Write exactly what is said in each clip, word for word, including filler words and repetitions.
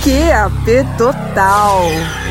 Q A P total.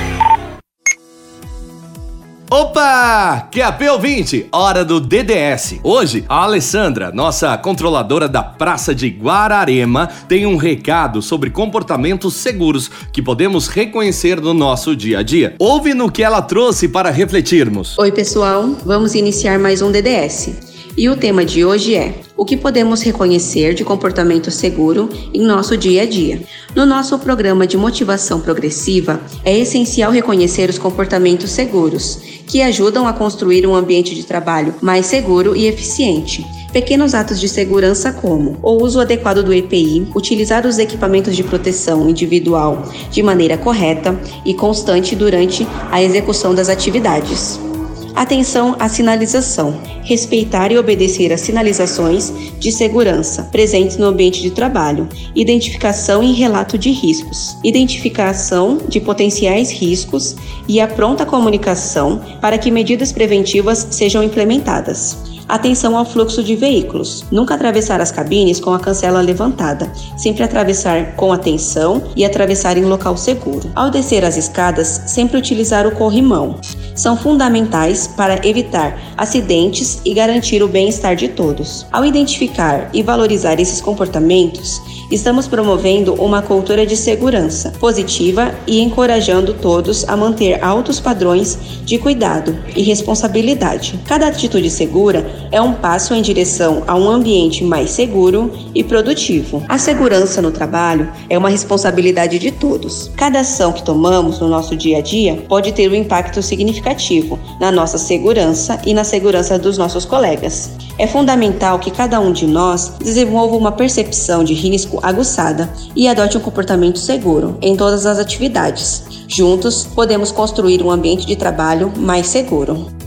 Opa! Q A P ouvinte, hora do D D S. Hoje, a Alessandra, nossa controladora da Praça de Guararema, tem um recado sobre comportamentos seguros que podemos reconhecer no nosso dia a dia. Ouve no que ela trouxe para refletirmos. Oi, pessoal, vamos iniciar mais um D D S. E o tema de hoje é: o que podemos reconhecer de comportamento seguro em nosso dia a dia? No nosso programa de motivação progressiva, é essencial reconhecer os comportamentos seguros, que ajudam a construir um ambiente de trabalho mais seguro e eficiente. Pequenos atos de segurança como o uso adequado do E P I, utilizar os equipamentos de proteção individual de maneira correta e constante durante a execução das atividades. Atenção à sinalização. Respeitar e obedecer às sinalizações de segurança presentes no ambiente de trabalho. Identificação e relato de riscos. Identificação de potenciais riscos e a pronta comunicação para que medidas preventivas sejam implementadas. Atenção ao fluxo de veículos. Nunca atravessar as cabines com a cancela levantada. Sempre atravessar com atenção e atravessar em local seguro. Ao descer as escadas, sempre utilizar o corrimão. São fundamentais para evitar acidentes e garantir o bem-estar de todos. Ao identificar e valorizar esses comportamentos, estamos promovendo uma cultura de segurança positiva e encorajando todos a manter altos padrões de cuidado e responsabilidade. Cada atitude segura é um passo em direção a um ambiente mais seguro e produtivo. A segurança no trabalho é uma responsabilidade de todos. Cada ação que tomamos no nosso dia a dia pode ter um impacto significativo na nossa segurança e na segurança dos nossos colegas. É fundamental que cada um de nós desenvolva uma percepção de risco aguçada e adote um comportamento seguro em todas as atividades. Juntos, podemos construir um ambiente de trabalho mais seguro.